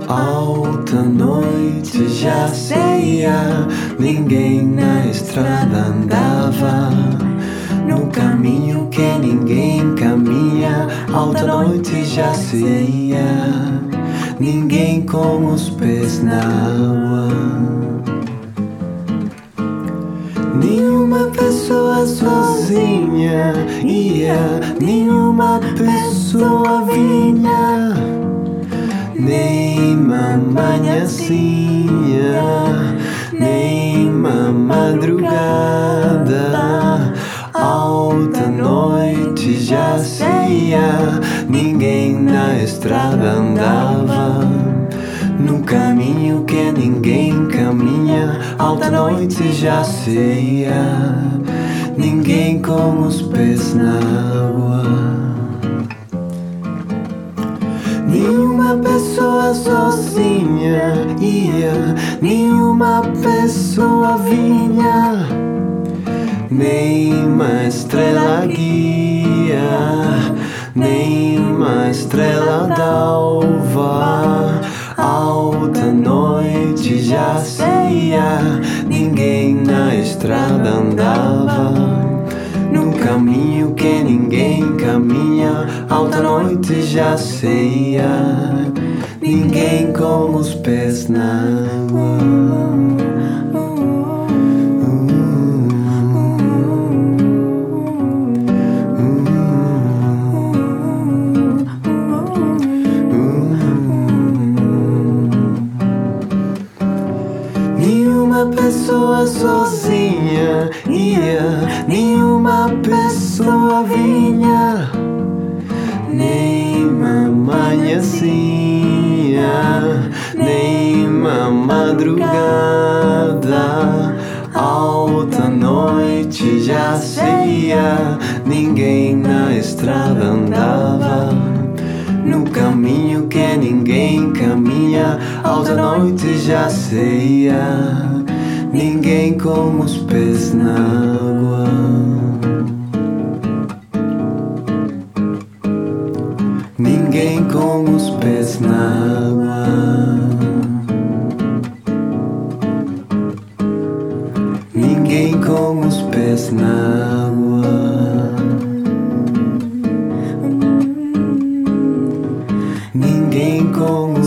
Alta noite já ceia, ninguém na estrada andava, no caminho que ninguém caminha. Alta noite já ceia, ninguém com os pés na água. Nenhuma pessoa sozinha ia, nenhuma pessoa vinha, nem mamanhazinha, nem uma madrugada. Alta noite já ceia, ninguém na estrada andava, no caminho que ninguém caminha. Alta noite já ceia, ninguém com os pés na água. Nenhuma pessoa sozinha ia, nenhuma pessoa vinha, nem uma estrela guia, nem uma estrela d'alva. Alta noite já ceia, ninguém na estrada andava, no caminho que ninguém caminha. Alta noite já ceia, ninguém com os pés na água. Nenhuma pessoa sozinha ia, nenhuma pessoa vinha, nem mamanhazinha, nem uma madrugada. Alta noite já ceia, ninguém na estrada andava, no caminho que ninguém caminha. Alta noite já ceia, ninguém com os pés na água. Ninguém com os pés na água. Ninguém com os pés na água. Ninguém com